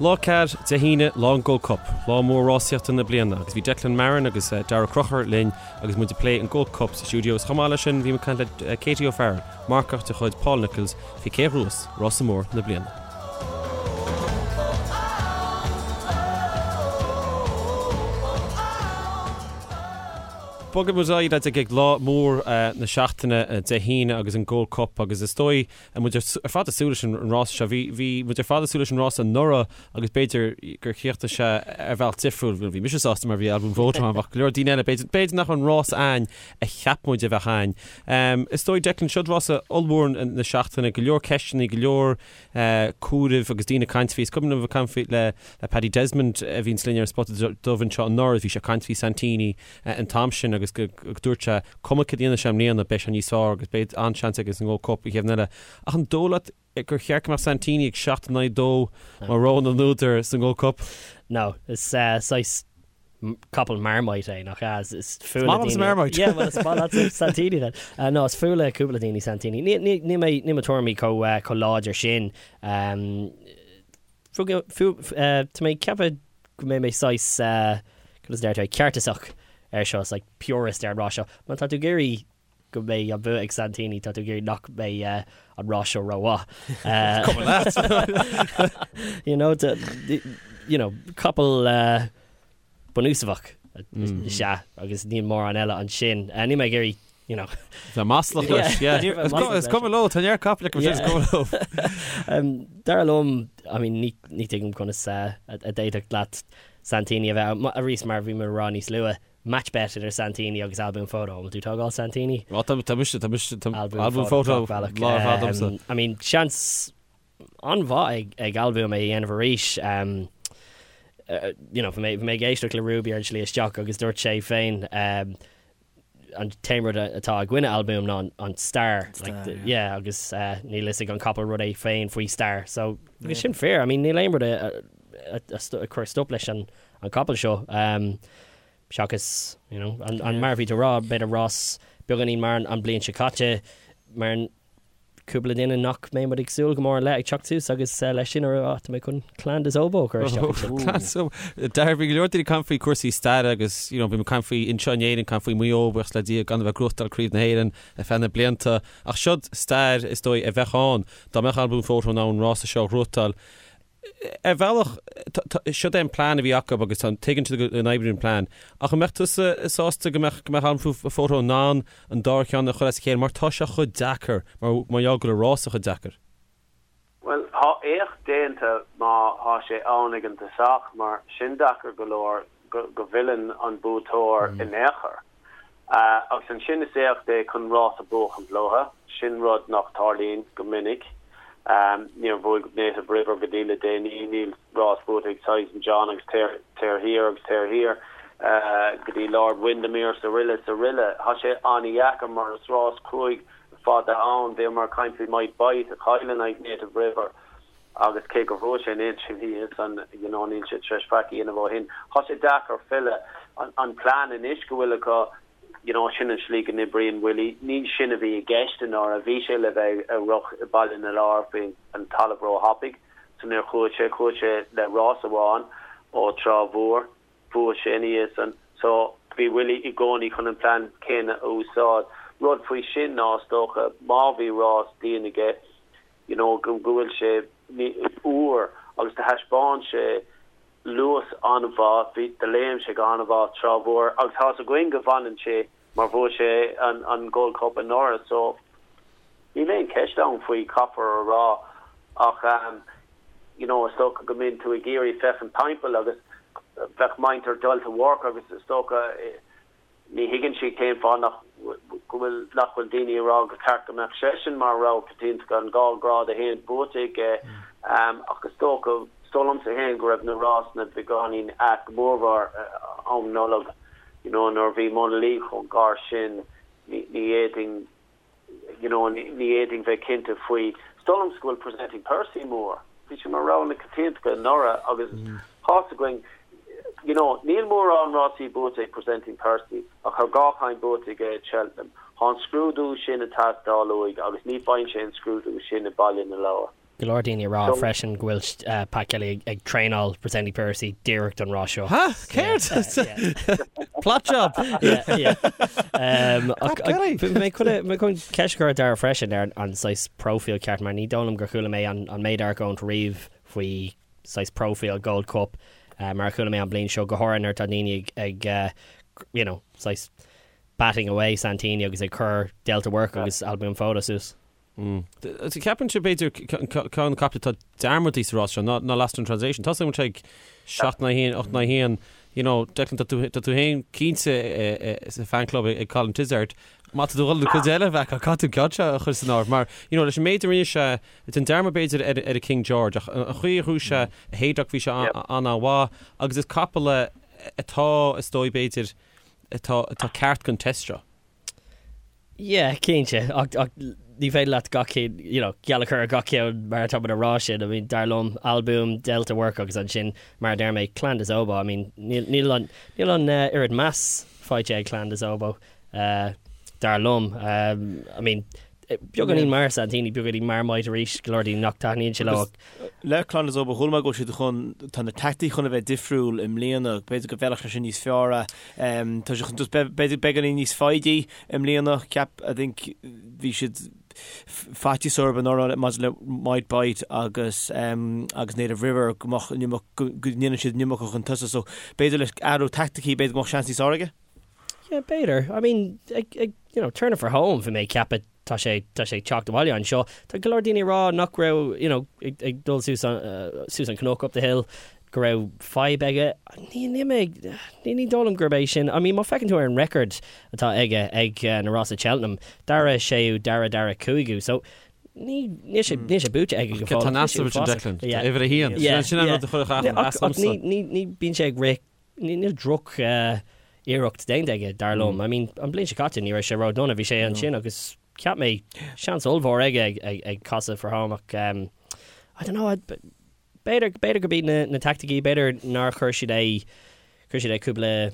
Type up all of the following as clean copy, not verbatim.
Lácad de híine lá Gold Cup, lá mór rásaíocht na bliana, agus bhí Declan Marin agus Dara Crocher linn agus muid play an Gold Cup sa studios chamála sin bhí can le Katie O'Farrell, marcach de chuid Paul Nichols fi Cé Rúas, Rossamór na bliana. Bogad muid a ag lá mór na seachtaine de híine agus an Gold Cup agus is stoi muid fád asúla an rás se bhí muid fád asúla an rás an nora agus beidir gur chéachta se bhil tifriúil bhí mis ásta mar bhí album bhóta bach leor díine beidir nach an rás ain a cheapmúid a bheith hain. Is stoi Declan siod rása olmór na seachtaine go leor ceisina go leor cúrih agus dína caintfís cum bh caintfí le Paddy Desmond a bhín slíar spot dohann seo an nora bhí se caintfí Santini an Tamsin agus go dúirte cumcha díana sem líana beis an níosá agus beid anseanta agus an Gold Cup I chéamh nile ach an dólat gur chearc mar Santini ag 7-2 mar rán an núidir san Gold Cup. No, it's sais couple Marmite nach as is full Marmite. Yeah, well, it's Santini then. No, it's full cúpla daoine Santini. Ní me tormi co láidir sin. To me cepa go mé sais golas there ceartasach seo like purist Russia. Man tá tú géirí go mé a bheith ag Santini tá tú géirí nach mé an Russia roá. You know, couple bonúsavach se agus ní mór an eile an sin. Ní mé géirí, you know. The maslach yeah. It's come low tan year couple like it's come low. Dar alum, I mean ní tegum conas a data glad Santini a rís mar bhí mar Ronnie Slua. Match better than Santini agus album photo. Will you talk all Santini? Well, album photo. I mean, chance on va ag album a Enverish. You know, for me geistach le Ruby actually a stock agus dúirt sé féin an taimrad atá gwine album on Star. Yeah, agus ní lisig an couple rud é féin faoi Star. So it's sin fair. I mean, ní léimrad a chuir stop leis an couple show. Shockus, you know, and Marvy to Rob, better Ross, Buganin Marn, and Blaine Chicache, Marn Kubladin and knock me with Exul, more like Chuck too, so I guess Leshin or to make one clan as oboe or so Darby Lord comfy coursey stad agus, you know, be comfy in Chanye and comfy Mio, where's la dia gun of a growth del Creed Hayden, a fan of Blianta, ach should stad is doi a vechon, da mech album photo now and Ross a show Rotal. Bhealach siod an plán a bhí acu agus an taken to the neighbouring plan ach an mechttas sásta go meach an fótó ná an dar ceanna chulas chéir mar tá se chud dachar mar jagur a rás a chud dachar. Well, há éach déanta má há sé ánig an tasach mar sin dachar go leor go bhilin an bútóir in éachar. Agus an sin is éach dé chun rás a bóch an blótha, sin rud nach tarlín go minic. Near Voig native river Gadila Day Neil Ross Botig size and John tear here Gadi Lord Windermere Cirilla Hashe Ani Yakimar Ross Cruig fought the hound they mar kindly might bite a Highland native river August cake of Roche and inch he is on you know inch Treshpaki in about him Hashe Dakar fella on plan in Ishkawilaka you know, Shinna Schleek and Ibrahim Willie, need Shinna be a guest in or a Visha live a rock ball in the larping and Talabro hopping. So near Coche, the Rossawan or Travor, Fushenius, and so be Willie Igoni couldn't plan Ken Usad, Rod Free Shin Nostoka, Marvi Ross, Dean again, you know, Google shape, Ur, August the Hashbon shape. Lewis Anava, beat the lame Shaganava, Travor, Altas going Gavan Che, Marvoche and Gold Cup and Norris. So he lay cash down for copper or raw. You know, Stoke come into a geary Feff and Pimple, August Feck Minter Delta work, August Stoke ni Higgins she came for will Dini Rog, Tarkamak Session, Mar Rog, Katinska and Gall Gra, the Hand Botic, August Stoke. Stolum se hen grab na Ross na begonin at Morvar on nolog, you know, nor vi monolith on Garshin, eating, you know, eating vakinta fui. Stolum school presenting Percy Moore, which are around the Katinska Nora, August Hossagwing, you know, Neil Moore on Rossi Bote presenting Percy, a Hargachheim Bote at Cheltenham, Han Screwdo Shin and Tast Daloig, August Ni Fine Shin Screwdo Shin and Ball in the lower. Glordini raw fresh and gwilch Pat Kelly ag trainal presenting Percy Derek done raw show. Ha? Cared? Plot job. Yeah. Kelly. Me going Keshgar dar fresh in there on size profile cart mar ní dólam gur chula mé on made our going to reeve faoi size profile Gold Cup mar chula mé an blin show go horan ar tadini ag size batting away Santini agus ag cur Delta work agus album photos. The captainship beidir can captain to darmodí Ross not last in translation. Tá sem take shot na hin 8 na hin, Declan that to hin 15 is a fan club ag Colin Tizard. Mat do the cozella back a cat gotcha chus an mar leis méidir is it's in darma beidir at King George a chuí húse héidir bhí se an wa agus is couple atá stoi beidir atá ceart gon testra. Yeah, céinte ní féidir leat gacéad gealachar a gacéad mar tá a rá sin I mean darlum album Delta work agus an sin mar dermé Clan des Obo I mean níl an irid mass fáide Clan des Obo darlum I mean Bioganí mar Santini bioganí mar maid ríis glórdí nachtaíonn se le le Clan des Obo chulma go si chun tan na tactí chun a bheith difriúil im léana beidir go bhealach sin níos fearra tá se chun beidir beganí níos faidí im léana ceap I think bhí siad fatí sorban or mas le maid bite agus native river níana siad nimach an tusa so beidir le arú tacticí beidir mo seansí sáige? Yeah, better. I mean, turn it for home for me cap it tá sé teach bhile an seo tá go Glordini rá nach raibh ag dul Susan Knock up the hill go raibh 5 aige ní dólam gurbééis sin I mean má fecinn tú ar an record atá aige ag na Ross at Cheltenham dara séú dara cuaigú so ní sé búte aige go fáil Declan éidir a híon ní bín sé ag ré ní droch iirecht déige darlum I mean an blin se catin ní sé rá donna bhí sé an sin agus ceap mé seans olmhór ag casa for home I don't know beidir go bí na tacticí beidir nar chuirsid é cúpla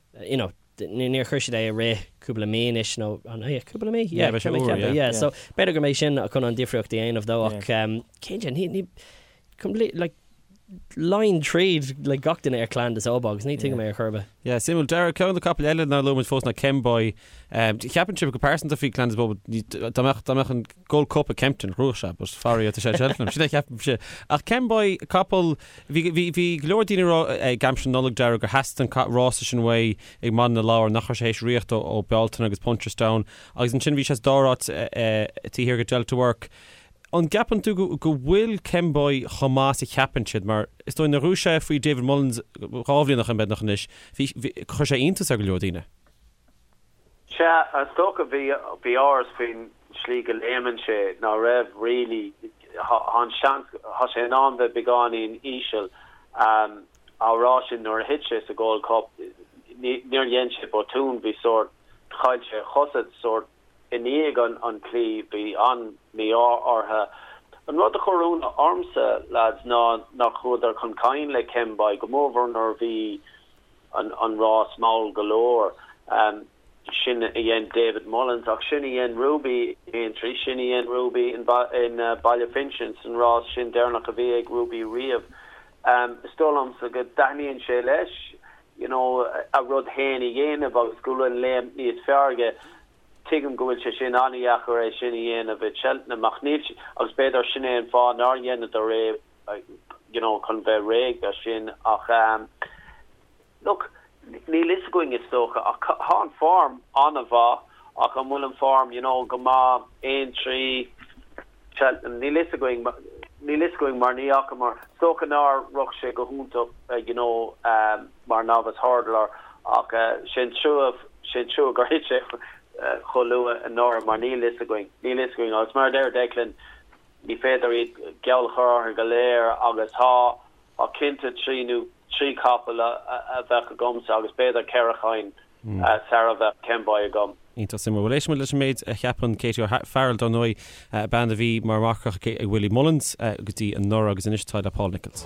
níor chuirsid é a ré cúpla méis nó cúpla mé so beidir go mééis sin a chun an difriocht aanamh dó ach céan ní complete like line trade le gatain ar Clan des Obo agus ní tu mé ar churbe. Yeah, simú Derek ceann couple eile ná lumin fós na Kemboy Championship comparison to fi Clan des Obo dáach an Gold Cup a Kempton Rúse bus farí a sé Cheltenham si ceap ach Kemboy couple hí glórdíine gamsin noleg Derek gur hastan Ross sin way ag man na láir nach sé hééis riocht ó Belton agus Punchestown agus an sin bhí sé dárát tíhir go Delta work. An gapan tú go bhfuil Kemboy chomás I chapansid mar is tó na rúise faoi David Mullins rábhlíon nach an bed nach níis chu sé intas a go leordíine. Se an stocha bhí áras faoin slí go léman sé ná raibh rilí an sean ha sé an bheith beáin ísisiil árá sin nuair a hit sé a Gold Cup níor dhéan sé botún bhí sort chaid sé chosad sort iníag an clí be an mí ortha an rud a chorún armsa lads ná nach chudar chun cain le Kemboy go mór nor bhí an Ross Maul galore sin igen David Mullins ach sin igen Ruby in trí sin igen Ruby in Ballyfinchins and Ross sin dernach a bhí ag Ruby riamh stolam sa go daíonn sé leis a rud héna dhéanamh agus gúlan léim níos fearge Tigam gohfuil se sin aníach or é sin héana a bheith Cheltenham na machnil agus beidir sin é an fá ná dhéana a ré chun bheith réig a sin ach look ní lis going is stocha ach há an form an a bha ach an mul an form go má 1-3 Cheltenham ní lis going mar níach mar stocha ná roch sé go húnta mar nábas hardler ach sin trú gur hit sé cholua an nor mar ní lis going agus mar der Declan ní féidir geall chur galéir agus há a cinnte trí couple a bheith a gomsa agus beidir ceirchain Sarah bheith Kemboy a gom. Ínta sim bhfuil leis méid a cheapan Katie Farrell don nói band a bhí mar marcach ag Willie Mullins agus dtí an nor agus inistáid a Paul Nichols.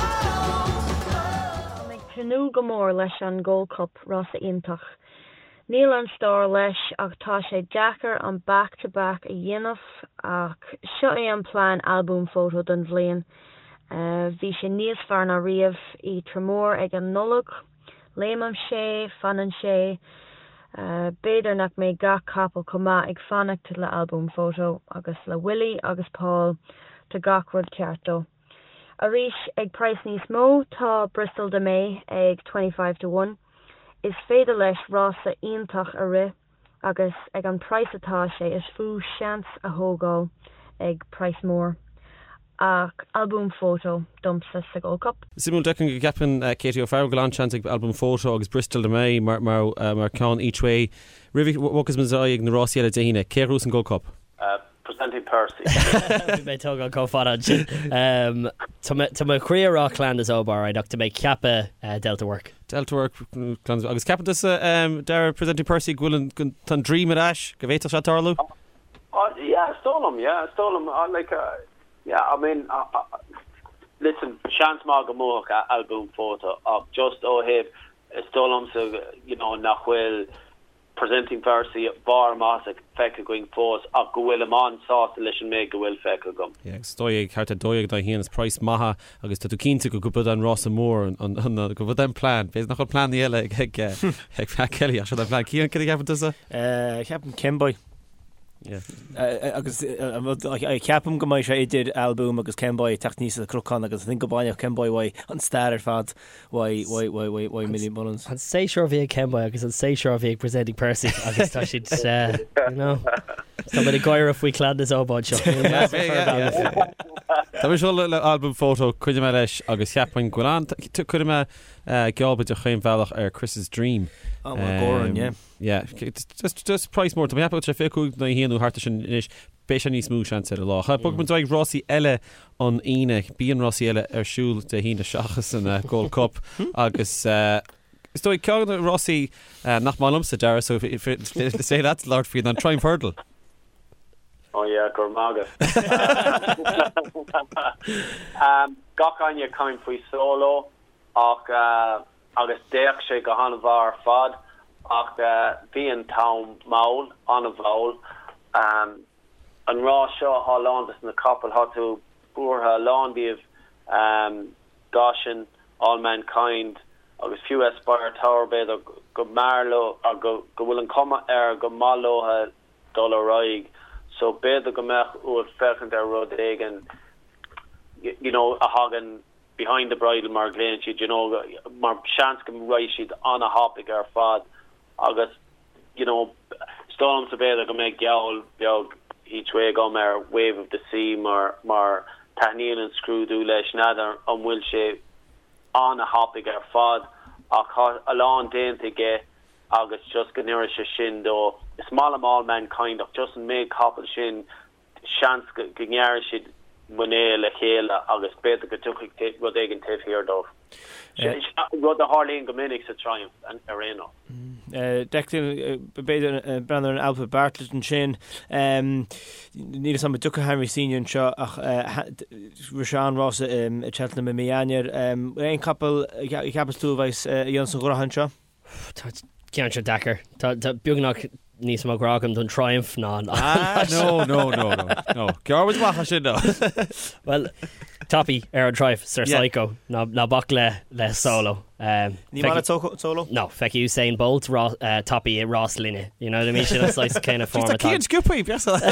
Nú go mór leis an Gold Cup Ross a intach Níl an stór leis ach tá sé deacair an back-to-back a dhéanamh ach seo é an plán albúm fótó don bhliain. Bhí sé níos fearr na riamh í tramór ag an nullag, léimam sé, fanan sé, beidir nach mé gach capal comá ag fannacht le albúm fótó agus le Willie agus Paul tá gach rud ceartó. Arís ag price níos mó tá Bristol de May ag 25-1. Is féidir leis rása iontach a ri agus ag an price atá sé is fú seans a thógáil ag price mór. Ach albúm fótó dumpsa sa Gold Cup. Simú decin go gapan Katie O'Farrell go lásean ag albúm fótó agus Bristol de May mar cán each way. Rivy, wachas man ag na Rossi a daine, Ceirús an Gold Cup? Presenting Percy. Bhí tógáil cófáid sin. Tá má chríarrá clan is óbar ach tá mé ceapa Delta Work. Delta Work agus capantas dar Presenting Percy gwilin tan dream at ash go bhéta se tarlú? Yeah, stole him. I mean, listen, chance Margamook album photo of just O'Hib stole him, so Nachwell Presenting Percy bar Mossack fecha going force of Gwil on sauce listen make Gwil fecha gum. Yeah, stoi carta doig da hían's price maha agus tá tú cínta go bud an Ross mór an go bud an plan. Bés nach plan the eile ag Kelly a an plan cían cé gapan tusa? Ceapan Kenboy. agus ceapam go maiid sé idir albúm agus Kenboy techníos a crucán agus think go báineh Kenboy wai an stair fad wai million bullans. An sé sure bhí Kenboy agus an sé sure bhí Presenting Percy agus tá siad tá bud a gáir a faoi clan is óbáid seo. Tá bhí seo le albúm fótó chuide me leis agus ceapan Gwylan chuide me gealbid a chéim bhealach ar Chris's Dream. Oh, Goran, yeah. Just price more. Tá mé apá tre féú na híanú harta sin inis béis an níos mú sean ar lá. Bug man doig Rossi eile an ine, bíon Rossi eile ar siúl de hína seachas an Gold Cup agus is dói ceann Rossi nach málum sa dara, so if say that's Lord Field an try and hurdle. Oh yeah, Gormaga. Gachanya kind fui solo agus déach sé go hanna bhar fad ach bhí an town maul an a bhaul an rá seo há lándas na couple há tú búrtha lánbíomh gashin All Mankind agus few Aspire Tower bed go marlo a go bhfuil an cuma go mállótha dul roig so bed go mech úr fechant ar rud éigen a hagan behind the bridle mar glen she'd mar chance can right she'd on a hopping ar fad agus storm to bed go make yawl each way go mer wave of the sea mar tanil and screw do leis nader on will she on a hopping ar fad a long day to get agus just go near shin do small All Mankind of just make couple shin chance gnyar she'd Monet le chéile agus beta go tuig rud éigen taobh hir dómh. Rud a Harlín Gomininic sa triumph an aréno. Declan beidir brenner an Alpha Bartlett an sin ní sam ducha Henry Senior seo ach Rashan Ross a Cheltenham a Mianier ein couple capúveis Johnson Gorahan seo. Cean se dachar tá beagnach níos má gragam don triumph ná. No. Cearmid macha sin no. Well, Toppy ar an triumph Sir Psycho ná bach le solo. Ní mála solo? No, feici Usain Bolt Toppy i Ross Linne. You know what I mean? She's like kind of form. She's a cían sciúpaí,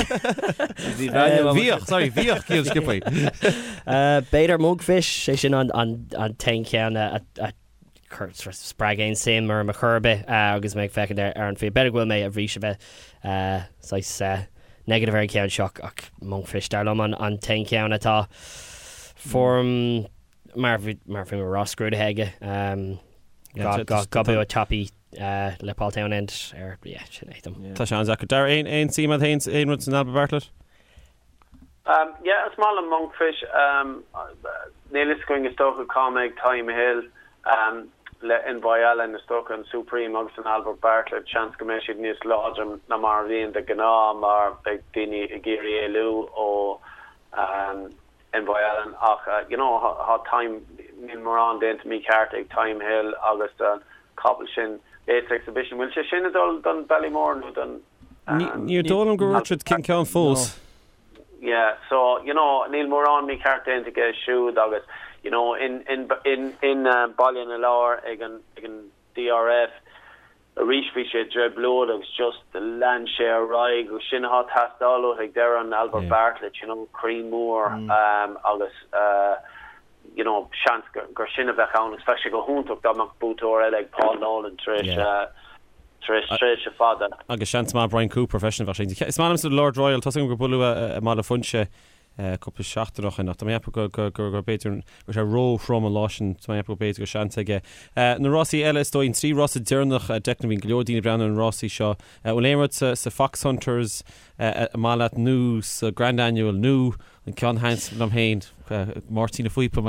bhíoch cían sciúpaí. Beidir Mugfish sé sin an tein cean a Spragain sim or Macurbe agus meg fecin ar an fé better gwil mé a bhrí se bheith negative very cean shock ach Monkfish darlum an tein cean atá form mar fi Ross screwed hege gobu a Toppy le Paul Townend sin éitim. Tá sean zach dar ein sima ein rud an Alba Bartlett? Yeah, small and Monkfish nearly going a stock of comic Time Hill le in Boyal and the stock and Supreme agus an Albert Bartlett chance commission níos láidir na mar bhíon de gná mar beag daoine i géirí éilú ó in Boyal and ach há time níl mar an déint mí ceart ag Time Hill agus couple sin 8th exhibition. Will she shin done Ballymore no done Near Dolan go Richard King Count Falls. Yeah, so Neil Moran me cartain to get shoe doggers. In Ballion and Lower again DRF a reach fish Dre Blood was just the land share Rye Shin Hot Hastalo like there on Albert Bartlett, Cream Moore, August Chance Gershina Bechaun, especially go home took Dominic Boutor like Paul Nolan Trish father. Agus chance má Brian Cooper professional fashion. Is man am Lord Royal tosing go bulu a mal funche couple shachtach and not. I go better with a row from a lotion to my better chance again. Na Rossi Ellis doing 3 Rossi Dernach Declan Glodine Brown and Rossi Shaw. Ulemert sa Fox Hunters Malat New Grand Annual New and Con Hans from Hain Martina Fuipa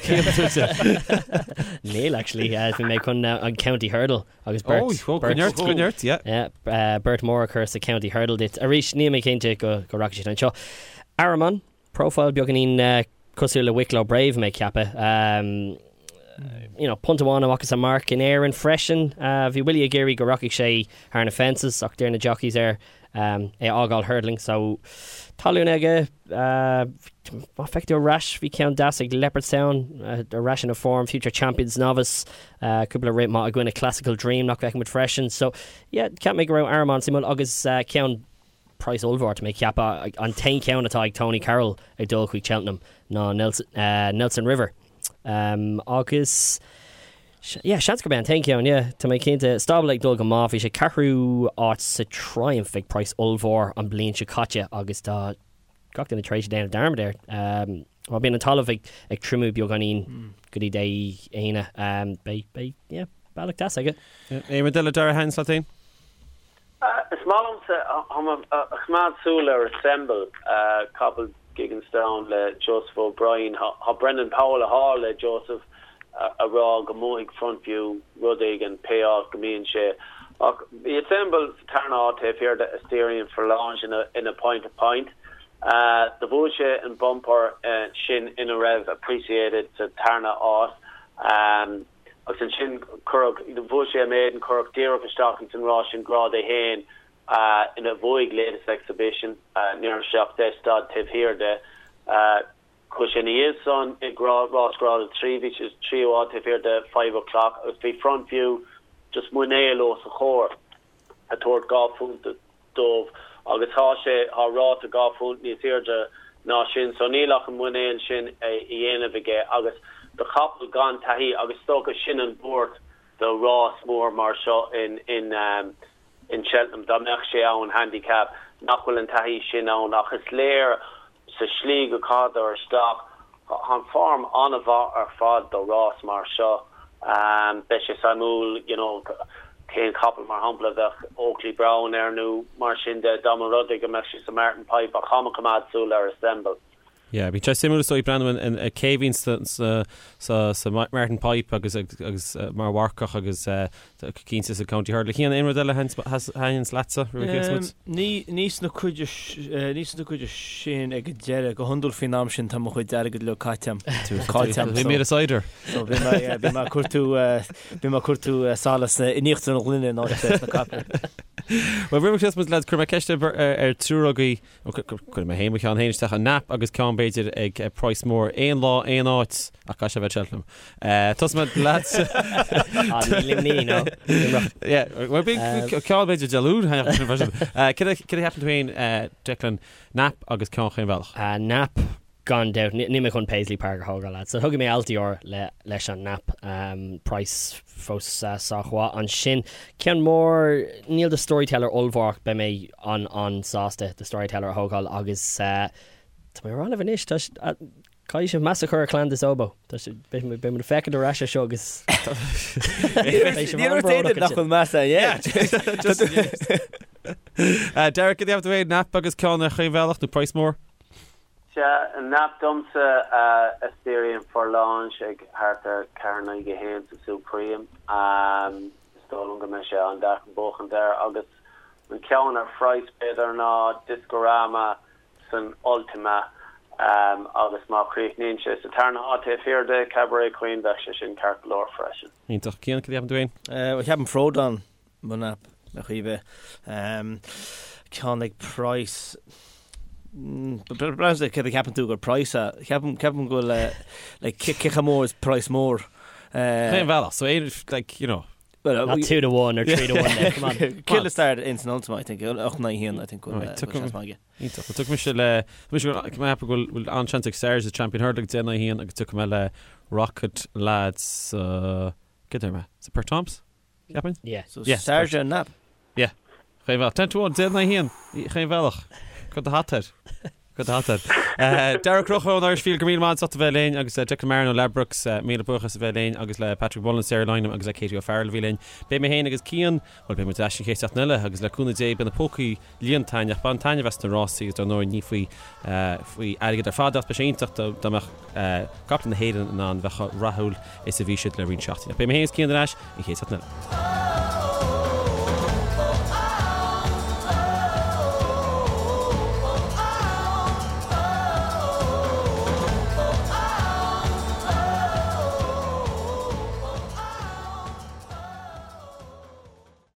Neil actually we make on County Hurdle August Bert Bert Moore occurs the County Hurdle dit Arish Nima came to go rocket and show Araman profile bioganin Cosula Wicklow Brave make kappa Puntawana Wakas a Mark in air and freshen vi Willie Gary go rocket shay harna fences up there in the jockeys there all hurdling so Talunega affect a rash we count Dasig Leopardstown a rash in a form future champions novice couple of rate ma go in a classical dream knock back with freshen so can't make around Armand Simon August count Price Ulvar to make Kappa on 10 count attack Tony Carroll ag dul chuig Cheltenham no Nelson River August Chance go ban 10 count to make into stable like dul go ma fi sé carú art sa triumph ag Price Ulvar an blin Chicacha August got in the trace down Dharma there well being a tal of ag trimu bioganin goody day aina balak das I get Medella Dara Hans Latin Small Ahmad Sula assemble couple Gigginstown le Joseph O'Brien ha Brendan Powell Hall le Joseph a raw Gamoig front view Rudig and payoff Gamin she the assemble turn out to here the Asterian for launch in a point to point the Voshe and bumper Shin in a rev appreciated to turn out Shin Kirk the Voshe made and Kirk Deer of Stockington Ross and Grade Hain in a Voig latest exhibition near shop Destad Tiv here the Cushion is on Ross Grade 3 which is 3 Tiv here the 5 o'clock the front view just Munelo Sahor a toward golf the Dove August Hashe ha raw to golf ni here the na Shin so Nilach and Munel Shin Ian of August the couple gone tahi August stoke a Shin and board the Ross Moore Marshall in Cheltenham Domnach own handicap Nakwil and tahi Shin on Achis Lair sa Schlieg card or stock on form on a or fod the Ross Marshall Beshe Samul Kane couple mar humble the Oakley Brown new Marshin the Donald Rudig and Messi Martin Pipe a common command solar assemble. Yeah, we try similar to Brandon in cave instance Martin Pipe agus mar warcach agus Keensis County Hurdle Hían Imrodella has Hines Latza Nís na cuide sin ag deire go hundul finam sin tam chuid deire go le caitam vi mé a cider so vi ma curtú salas iníocht an glunne ná na cap Well ri just lad chu ceiste trúragaí chu mé héime an héisteach a nap agus cá beidir ag Price Moore éon lá éon áit a cai se bheith Cheltenham tos me lads limní no well cá beidir deún could happen between Declan Nap agus cá chéin bhealach Nap gone down ni me chun Paisley Park hoga lad so huggy me altior leis an Nap Price fós sachwa an shin cean mór Neil the storyteller Ulvark be me on sásta the storyteller hogal agus tá mé ran of an ish cai se massacre clan dis obo be me fecin a rasha show agus nach massa Derek did you have to wait Nap agus cá chéin bhealach no Price Moore Nap dumse Asterian for launch ag harta Carna gehéin to Supreme stolunga me se an da bochen there agus an cean ar Fries beidir ná Discorama san Ultima agus má chríoch ninse sa tarna áte fearde Cabaret Queen ve sin Carlor freshen. Ítach cían could you have to wait we have frod on Munap a chuive Connig Price Browns ke cap tú gur Price cap go like kick more is Price more well so like you know well, not 2 to 1 or 3 to 1 then. Come on. Kill the start in Ultima I think 8-9 I think took me anchantic Sarge the champion hurdle den hían agus took me Rocket lads get there it's a per Toms Captain yeah so Sarge and Nap yeah geen wel 10 to 1 den hían geen wellig got the hot head Derek Crocho an Irish Field Gomíl sa bheitléin agus Declan Marino Lebrooks míle buchas bheitléin agus le Patrick Boland Sarah Lynham agus le Katie O'Farrell bhíléin be mé héin agus cían bhil be mu eisi chéach nile agus le cúna dé ben na pócaí líontaine ban taine West na Rossí gus nó ní faoi aige ar fád be séintach damach captain na héan an bheitcha rathúil is a bhí siad le rin seachtaí be mé héins cían eis i chéach nile